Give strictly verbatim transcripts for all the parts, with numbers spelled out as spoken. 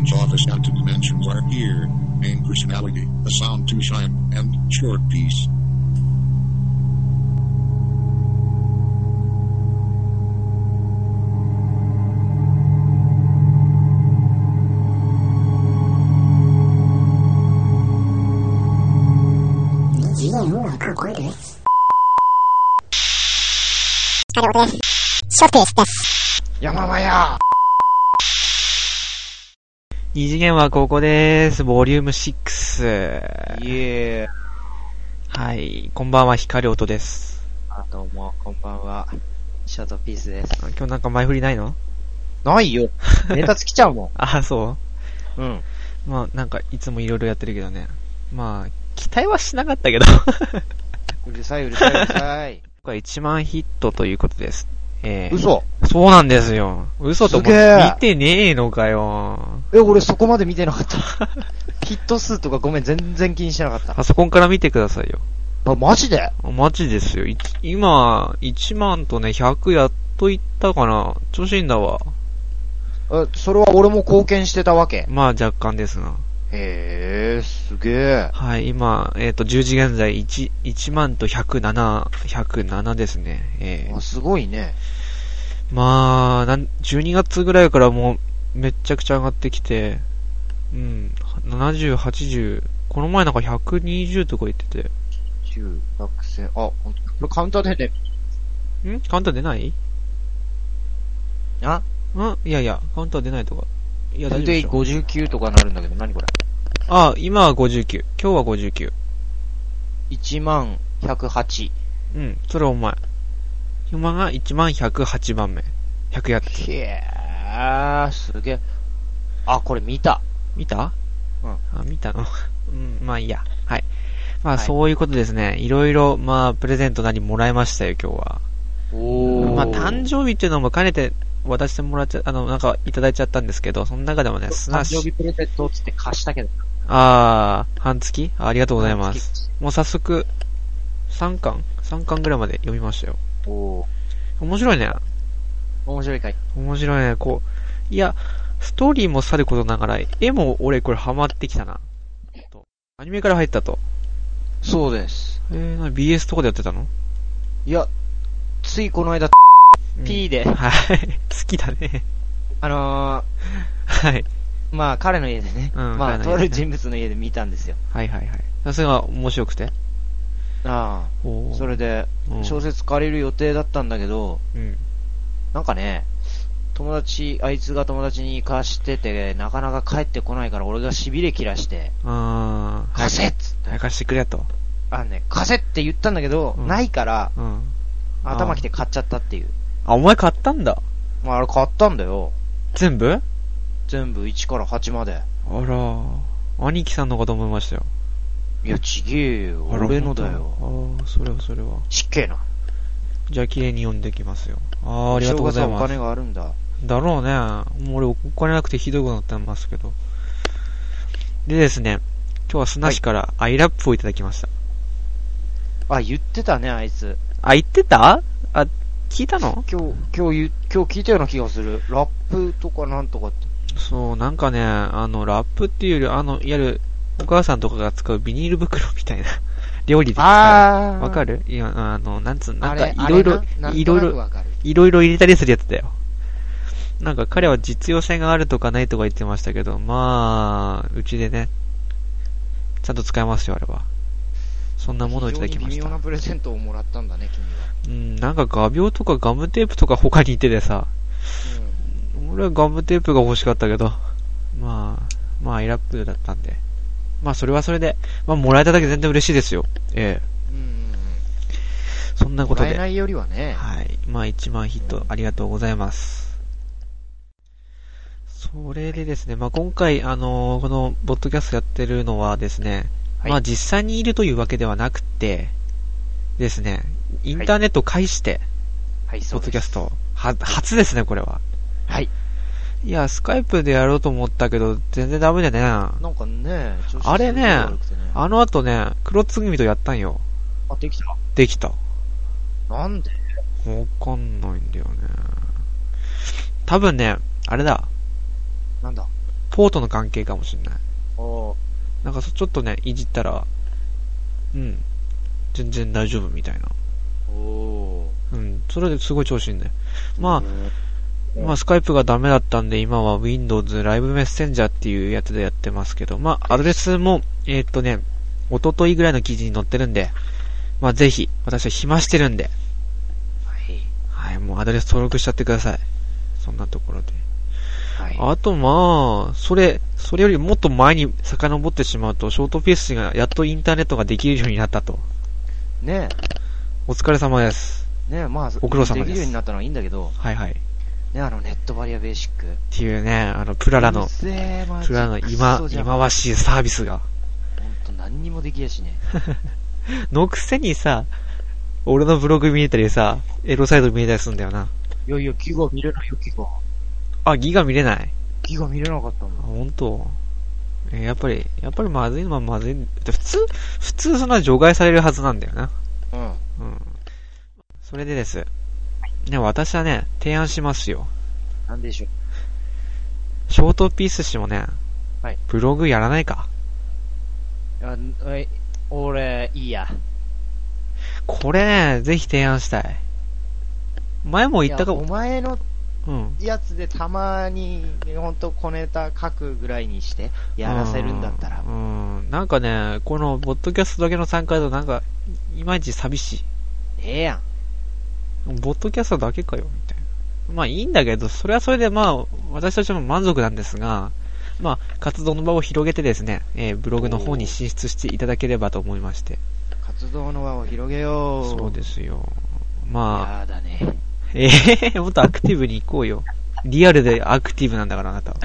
office and dimensions are here. Main personality, a sound to shine, and short piece. あれ、俺です。ショーテースです。 山間や二次元はここです。ボリュームシックス。 イエー。はい。こんばんは、光音です。 あ、どうも、こんばんは。ショートピースです。 今日なんか前振りないの？ ないよ。ネタ尽きちゃうもん。 あ、そう？ うん。 まあ、なんかいつもいろいろやってるけどね。まあ、期待はしなかったけど。 うるさいうるさいうるさい。 これいちまんヒットということです。えー、 嘘。 そうなんですよ。嘘とも見てねえのかよ。 え、俺そこまで見てなかった。ヒット数とかごめん、全然気にしてなかった。 パソコンから見てくださいよ。 あ、マジで？ マジですよ。今、いちまんとね、ひゃくやっといったかな。調子いいんだわ。 え、それは俺も貢献してたわけ？ まあ若干ですな。 へえ、すげえ。 はい、今、えっと、じゅうじ現在、1、いちまんとひゃくなな、ひゃくななですね。えー、 あ、すごいね。 まあ、なん、じゅうにがつぐらいからもう、めっちゃくちゃ上がってきて、うん、ななじゅう、はちじゅう、この前なんかひゃくにじゅうとか言ってて。 じゅう、ひゃくせん、あ、ほんと、これカウンターでね。 んカウンター出ない？ あんいやいや、カウンター出ないとか。いや、大丈夫でしょ。 ごじゅうきゅうとかなるんだけど、何これ？ あ、今はごじゅうきゅう。今日はごじゅうきゅう。 いちまんひゃくはち。 うん、それお前。今がいちまんひゃくはちばんめ。ひゃくやっつ。 へー、すげえ。あ、これ見た。 見た？ うん。 あ、見たのうん、まあいいや。はい。まあ、はい、そういうことですね。いろいろ、まあ、プレゼント何もらいましたよ、今日は。 おー。 まあ、誕生日っていうのも兼ねて渡してもらっちゃ、あの、なんか、いただいちゃったんですけど、その中でもね、 誕生日プレゼントっつって貸したけど。 あー、半月？あ、ありがとうございます。もう早速、さんかん ?さん 巻ぐらいまで読みましたよ。 おー。 面白いね。 面白いかい。 面白いね。こう、いや、ストーリーもさることながら、絵も俺これハマってきたな。アニメから入ったと。 そうです。 えー、な ビーエス とかでやってたの？ いや、ついこの間、うん、P で。 はい。好きだね。 あのー、はい。 まあ彼の家でね。うん、まあ、とある人物の家で見たんですよ。 はいはいはい。それが面白くて。 ああ。それで、小説借りる予定だったんだけど、うん、なんかね、友達、あいつが友達に貸してて、なかなか帰ってこないから俺が痺れ切らして、 あー、貸せっつって。 早貸してくれと。 あのね、貸せって言ったんだけど、うん、ないから、うん、頭きて買っちゃったっていう。 あ、お前買ったんだ。 まああれ買ったんだよ。 全部？ 全部いちからはちまで。 あら、兄貴さんのかと思いましたよ。 いや、ちげえよ。俺のだよ。 ああ、それはそれは。 ちっけえな。 じゃあ綺麗に読んできますよ。ああ、ありがとうございます。 お金があるんだ。 だろうね。もう俺お金なくてひどいことになってますけど。でですね、今日は砂市からアイラップをいただきました。 はい、あ、言ってたね、あいつ。 あ、言ってた？あ、聞いたの？ 今日、今日、今日聞いたような気がする。ラップとかなんとかって。 そう、なんかね、あの、ラップっていうより、あの、いわゆる、お母さんとかが使うビニール袋みたいな料理で使う。 あー。 わかる？いや、あの、なんつうの、なんか、いろいろ、いろいろ、いろいろ入れたりするやつだよ。なんか彼は実用性があるとかないとか言ってましたけど、まあ、うちでね、ちゃんと使えますよ、あれは。そんなものをいただきました。 非常に微妙なプレゼントをもらったんだね、君は。 うん、なんか画鋲とかガムテープとか他にいててさ、うん、俺はガムテープが欲しかったけど、まあ、まあ、アイラップだったんで。まあ、それはそれで、まあ、もらえただけ全然嬉しいですよ。ええ。うんうんうん。そんなことで。 もらえないよりはね。 はい。まあ、いちまんヒットありがとうございます。それでですね、まあ、今回、あのー、この、ボッドキャストやってるのはですね、はい、まあ、実際にいるというわけではなくて、ですね、インターネットを介して、はい、ポッドキャスト、は、初ですね、これは。 はい。 いや、スカイプでやろうと思ったけど、全然ダメでね。 なんかね、 あれね、あの後ね、黒つぐみとやったんよ。 あ、できた？ できた。 なんで？ わかんないんだよね。多分ね、あれだ。 なんだ？ ポートの関係かもしれない。 おなんかちょっとね、いじったら、うん、全然大丈夫みたいな。 おうん、それですごい調子いいんだよ。まあ、まあ、スカイプがダメだったんで、今は Windows ライブメッセンジャーっていうやつでやってますけど、まあ、アドレスも、えー、っとね、一昨日ぐらいの記事に載ってるんで、まあ、ぜひ、私は暇してるんで、 はい。 はい、もうアドレス登録しちゃってください。そんなところで。 はい。 あと、まあ、それ、それよりもっと前に遡ってしまうと、ショートピースがやっとインターネットができるようになったと。 ねえ。 お疲れ様です。 ねえ、まあ、 ご苦労様です。 できるようになったのはいいんだけど、 はいはい。 ね、あの、ネットバリアベーシック。 っていうね、あの、プララの、プララの今、忌まわしいサービスが。 ほんと何にもできやしね。 のくせにさ、俺のブログ見えたりさ、エロサイト見えたりするんだよな。 いやいや、ギガ見れないよ、ギガ。 あ、ギガ見れない？ ギガ見れなかったんだ。 あ、ほんと。えー、やっぱり、やっぱりまずいのはまずい。普通、普通そんな除外されるはずなんだよな。 うん。うん。 それでです。ね、私はね、提案しますよ。 なんでしょう。 ショートピース氏もね、 はい。 ブログやらないか。 あ、え、俺、いいや。 これね、ぜひ提案したい。前も言ったかも。 お前のうん。 やつでたまに、ほんと小ネタ書くぐらいにして、やらせるんだったら。 うん。うん、なんかね、この、ポッドキャストだけの参加だとなんか、いまいち寂しい。 ええやん。 ポッドキャストだけかよ、みたいな。まあいいんだけど、それはそれでまあ、私たちも満足なんですが、まあ、活動の場を広げてですね、えー、ブログの方に進出していただければと思いまして。 活動の場を広げよう。 そうですよ。まあ。 やだね。 ええー、もっとアクティブに行こうよ。リアルでアクティブなんだから、あなたは。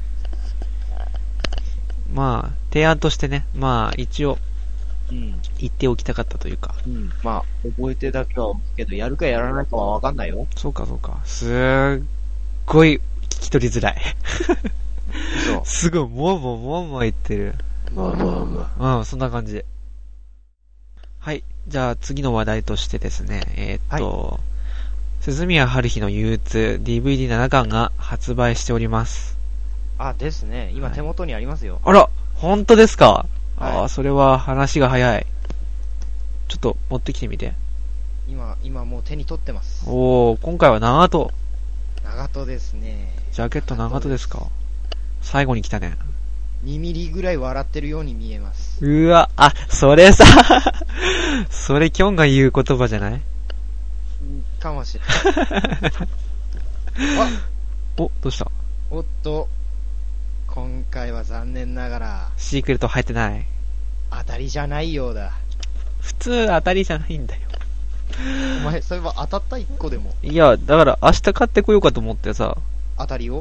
まあ、提案としてね、まあ、一応、 うん、 言っておきたかったというか。 うん。まあ、覚えてだけは思うけど、やるかやらないかはわかんないよ。 そうかそうか。すっごい聞き取りづらい。 そう。 すごい、もうもうもうもう言ってる。 まあまあまあ。うん、そんな感じで。はい。じゃあ次の話題としてですね、えー、っと、はい、鈴宮春日の憂鬱 ディーブイディーなな 巻が発売しております。 あ、ですね。今手元にありますよ。 はい、あら、本当ですか？ はい、 ああ、それは話が早い。ちょっと持ってきてみて。 今、今もう手に取ってます。 おー、今回は長門。 長門ですね。 ジャケット長門ですか？最後に来たね。 にミリぐらい笑ってるように見えます。 うわ、あ、それさ、それキョンが言う言葉じゃない？ かもしれない。あ、 お、どうした？ おっと、今回は残念ながらシークレット入ってない。 当たりじゃないようだ。 普通当たりじゃないんだよ。 お前、それは当たった一個でも。 いや、だから明日買ってこようかと思ってさ。 当たりを？ うん。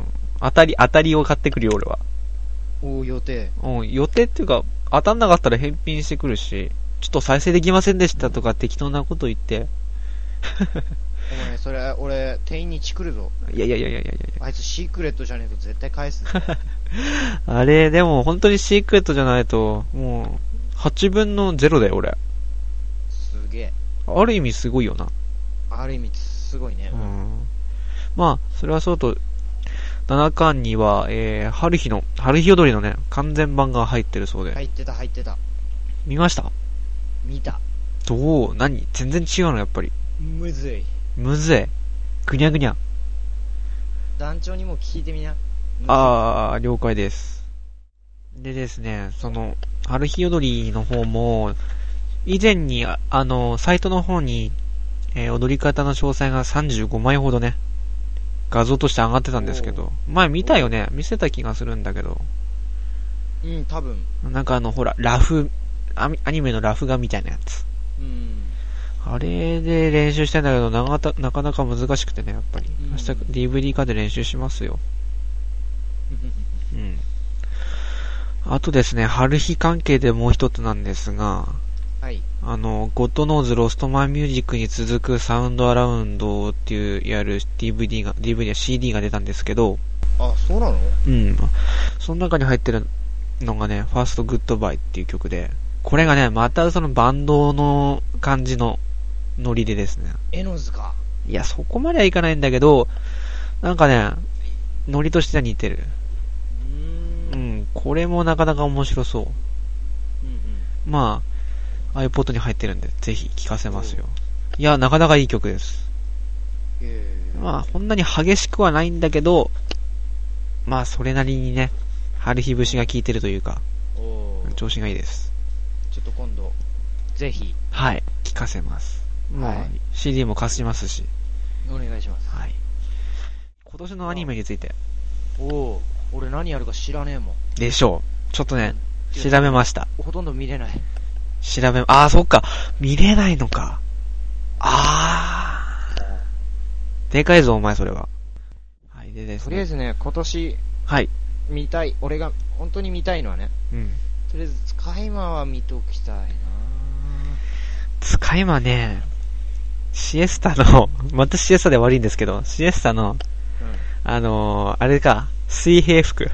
当たり、当たりを買ってくるよ、俺は。 おー、予定。 うん、予定っていうか、当たんなかったら返品してくるし、ちょっと再生できませんでしたとか適当なこと言って。 お前、それ、俺、店員にチクるぞ。 いやいやいやいやいやいや。 あいつシークレットじゃねえと絶対返す。 あれ、でも本当にシークレットじゃないと、もう、はちぶんのゼロだよ、俺。 すげえ。 ある意味すごいよな。 ある意味すごいね。 うん。まあ、それはそうと、ななかんには、えー、春日の、春日踊りのね、完全版が入ってるそうで。 入ってた、入ってた。 見ました？ 見た。 どう？何？全然違うの、やっぱり。 むずい。 むずい。ぐにゃぐにゃ。 団長にも聞いてみな。 あー、了解です。でですね、その、春日踊りの方も、以前に、あ, あの、サイトの方に、えー、踊り方の詳細がさんじゅうごまいほどね、画像として上がってたんですけど、前見たよね、見せた気がするんだけど。 うん、多分。 なんかあの、ほら、ラフ、アニメのラフ画みたいなやつ。 うん。 あれで練習してんだけど、なかなかなか難しくてね、やっぱり。明日 ディーブイディー 化で練習しますよ。うん。あとですね、春日関係でもう一つなんですが、 はい。 あの、ゴッドノーズロストマンミュージックに続くサウンドアラウンドっていう、いわゆる ディーブイディー が、ディーブイディー や シーディー が出たんですけど、 あ、そうなの？ うん。その中に入ってるのがね、ファーストグッドバイっていう曲で、これがね、またそのバンドの感じのノリでですね。 エノズか。 いや、そこまではいかないんだけど、なんかね、ノリとしては似てる。 うこれもなかなか面白そう。うんうん、まあ、iPod に入ってるんで、ぜひ聴かせますよ。いや、なかなかいい曲です。まあ、こんなに激しくはないんだけど、まあ、それなりにね、春日節が効いてるというか、調子がいいです。 ちょっと今度、ぜひ。 はい、聴かせます。もう、はい、シーディー も貸しますし。 お願いします。 はい。今年のアニメについて。 おお、俺何やるか知らねえもん。 でしょう。ちょっとね、調べました。 ほとんど見れない。 調べ、ああ、そっか。見れないのか。ああ。でかいぞ、お前、それは。はい、でですね。 とりあえずね、今年、 はい。 見たい、俺が本当に見たいのはね。うん。とりあえず、使い魔は見ときたいな。 使い魔ね、シエスタの、またシエスタで悪いんですけど、シエスタの、うん、あのー、あれか、水平服。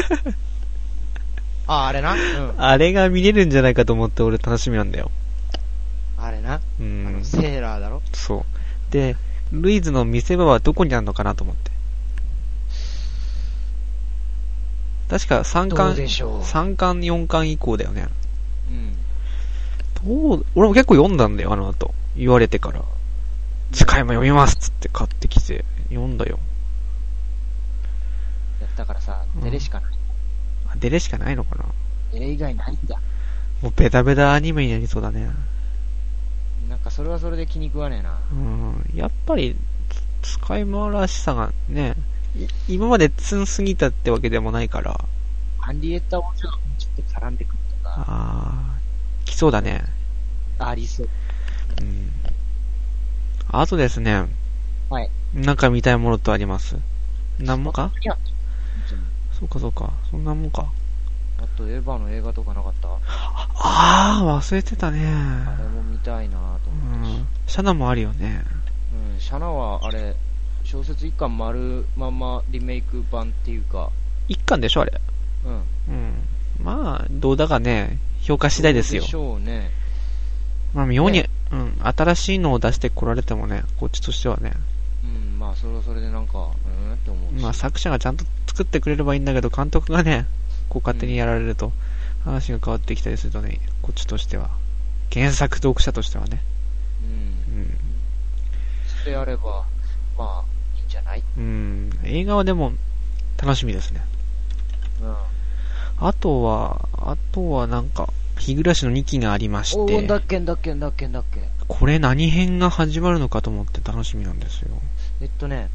あ、あれな、うん、 あれが見れるんじゃないかと思って俺楽しみなんだよ。 あれな、うん、あのセーラーだろ。 そう。で、ルイズの見せ場はどこにあるのかなと思って。確かさんかん、さんかん、よんかん以降だよね。うん。どう、俺も結構読んだんだよ、あの後。言われてから。使い魔読みますっつって買ってきて、読んだよ。 だからさ、デレしかない。 うん、デレしかないのかな。 デレ以外ないんだ。 もうベタベタアニメになりそうだね。 なんかそれはそれで気に食わねえな。 うん。やっぱり、使い魔らしさがね、今までツンすぎたってわけでもないから。 ハンリエッタ王女がちょっと絡んでくるとか。ああ、来そうだね。 ありそう。 うん。あとですね。 はい。 なんか見たいものとあります？なんもか？いや。そうかそうか。そんなもんか。 あとエヴァの映画とかなかった？ ああ、忘れてたね。 あれも見たいなと思って。うん。 シャナもあるよね。 うん、シャナはあれ、小説一巻丸まんまリメイク版っていうか。 一巻でしょあれ。うん。うん。まあ、どうだかね、評価次第ですよ。 でしょうね。 まあ、妙に、ね、うん、新しいのを出してこられてもね、こっちとしてはね。 うん、まあ、それはそれでなんか、うんって思うし。 まあ、作者がちゃんと作ってくれればいいんだけど、監督がね、こう勝手にやられると、話が変わってきたりするとね、こっちとしては。原作読者としてはね。うん。うん。 それあれば、まあ、いいんじゃない？ うん。映画はでも、楽しみですね。うん。あとは、あとはなんか、日暮らしのにきがありまして。おー、だっけんだっけんだっけんだっけ。 これ何編が始まるのかと思って楽しみなんですよ。 えっとね、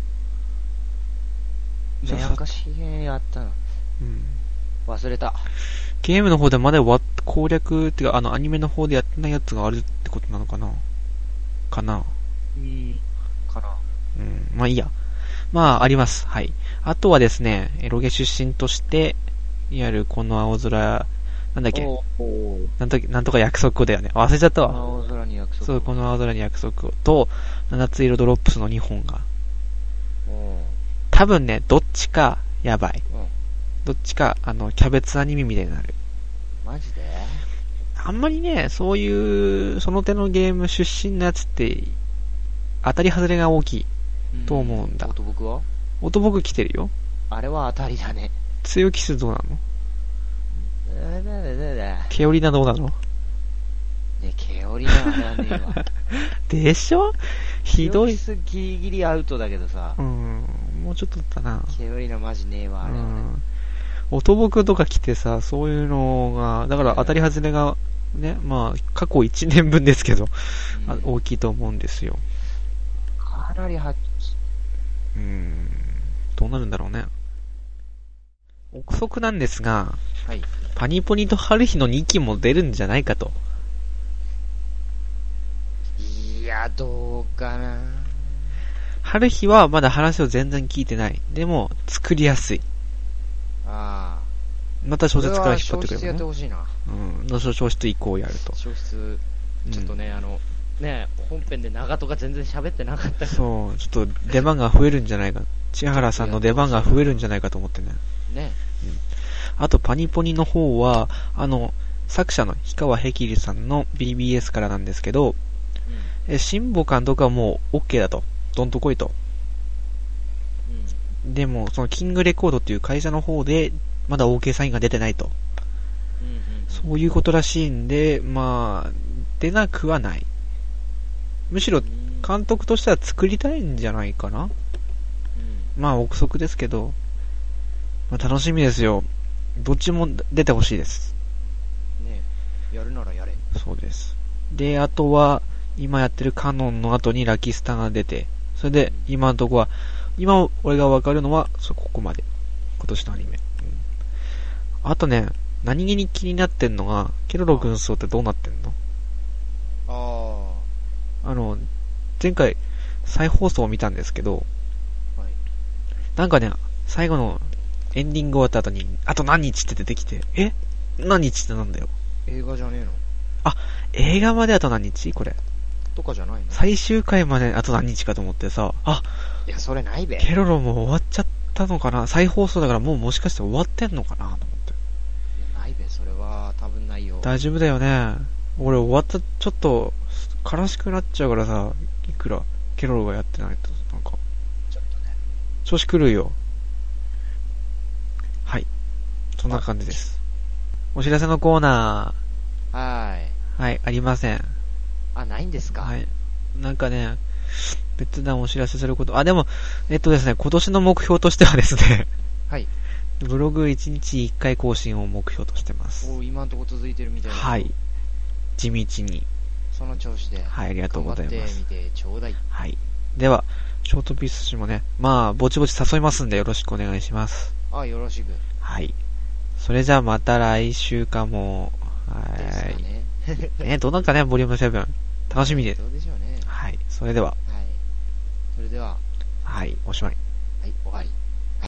目明かし編やったの。うん。忘れた。 ゲームの方でまだわ攻略っていうか、あのアニメの方でやってないやつがあるってことなのかなかなうん。かな。 うん。まあいいや。まあ、あります。はい。あとはですね、エロゲ出身として、いわゆるこの青空、なんだっけなんと、なんとか約束をだよね。忘れちゃったわ。 この青空に約束を。 そう、この青空に約束を。と、七つ色ドロップスのにほんが。多分ね、どっちか、やばい。どっちか、あの、キャベツアニメみたいになる。 マジで？ あんまりね、そういう、その手のゲーム出身のやつって、当たり外れが大きい。と思うんだ。 音僕は音僕来てるよ。 あれは当たりだね。 強気数どうなの？ケオリナどうなの？ ね、ケオリナはやんねえわ。 でしょ？ひどい。 強気数ギリギリアウトだけどさ。 うん。もうちょっとだったな。 ケオリナマジねえわ、あれはね。うん。 音僕とか来てさ、そういうのが、だから当たり外れが、ね、まあ、過去いちねんぶんですけど、うん、大きいと思うんですよ。 かなりはうーん、どうなるんだろうね。憶測なんですが、はい、パニポニと春日のにきも出るんじゃないかと。 いや、どうかな。 春日はまだ話を全然聞いてない。でも、作りやすい。 ああ。 また小説から引っ張ってくれる、ね。 小説やってほしいな。 うん。の小説以降やると。 小説、ちょっとね、うん、あの、ね、本編で長とか全然喋ってなかったから。 そう、ちょっと出番が増えるんじゃないか。千原さんの出番が増えるんじゃないかと思ってね。 ね。 うん。あと、パニポニの方は、あの、作者の氷川ヘキリさんの ビービーエス からなんですけど、うん、え、新保監督はもう OK だと。どんと来いと。うん、でも、そのキングレコードっていう会社の方で、 まだ OK サインが出てないと。 うんうんうん、 そういうことらしいんで、まあ、出なくはない。むしろ、監督としては作りたいんじゃないかな、うん、まあ、憶測ですけど、まあ、楽しみですよ。どっちも出てほしいです。 ねえ、やるならやれ。 そうです。で、あとは、今やってるカノンの後にラキスタが出て、それで、今のとこは、今俺がわかるのは、そう、ここまで。今年のアニメ。うん、あとね、何気に気になってんのが、ケロロ軍曹ってどうなってんの？ああ。あの、前回、再放送を見たんですけど、はい、なんかね、最後のエンディング終わった後に、あと何日って出てきて、え？何日ってなんだよ。 映画じゃねえの？ あ、映画まであと何日？これ。 とかじゃないの？ 最終回まであと何日かと思ってさ、あ、 いや、それないべ。 ケロロも終わっちゃったのかな？再放送だからもうもしかして終わってんのかなと思って。 いや、ないべ、それは多分ないよ。 大丈夫だよね。俺終わった、ちょっと、悲しくなっちゃうからさ、いくらケロロがやってないと、なんか、 ちょっとね。 調子狂うよ。はい。そんな感じです。お知らせのコーナー。はーい。 はい、ありません。 あ、ないんですか？ はい。なんかね、別段お知らせすること、あ、でも、えっとですね、今年の目標としてはですね、 はい。 ブログいちにちいっかい更新を目標としてます。 お、今のところ続いてるみたいな。 はい。地道に。 その調子で。 はい、ありがとうございます。 頑張ってみてちょうだい。 はい。では、ショートピース氏もね、まあ、ぼちぼち誘いますんでよろしくお願いします。 あ、よろしく。 はい。それじゃあまた来週かも。はい。ですね。ね、どうなんかね、ボリュームセブン。楽しみです。 どうでしょうね。 はい。それでは。はい。 それでは。 はい、おしまい。 はい、終わり。